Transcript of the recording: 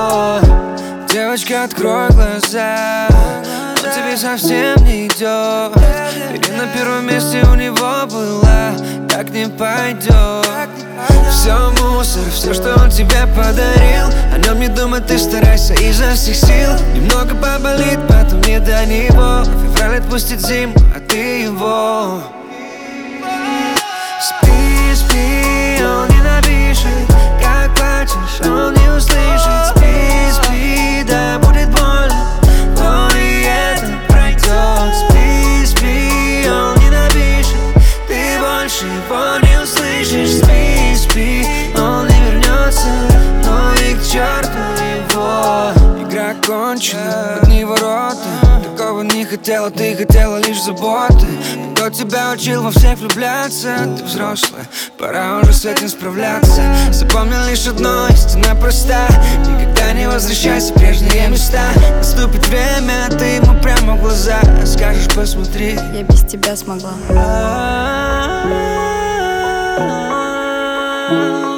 него. Девочка, открой глаза, он тебе совсем не идет. Или на первом месте у него была, так не пойдет. Все мусор, все, что он тебе подарил. О нем не думай, ты старайся изо всех сил. Немного поболит, потом не до него. Февраль отпустит зиму, а ты его. Спи, спи, он не напишет. Как плачешь, он не услышит. Спи, спи, да будет больно, но и это пройдет. Спи, спи, он не напишет. Ты больше его не услышишь. Спи, спи, он не вернется, но и к черту его. Игра кончена, одни ворота. Такого не хотела, ты хотела лишь заботы. Кто тебя учил во всех влюбляться? Ты взрослая, пора уже с этим справляться. Запомни лишь одно, истина проста: никогда не возвращайся в прежние места. Наступит время, ты ему прямо в глаза скажешь: посмотри, я без тебя смогла.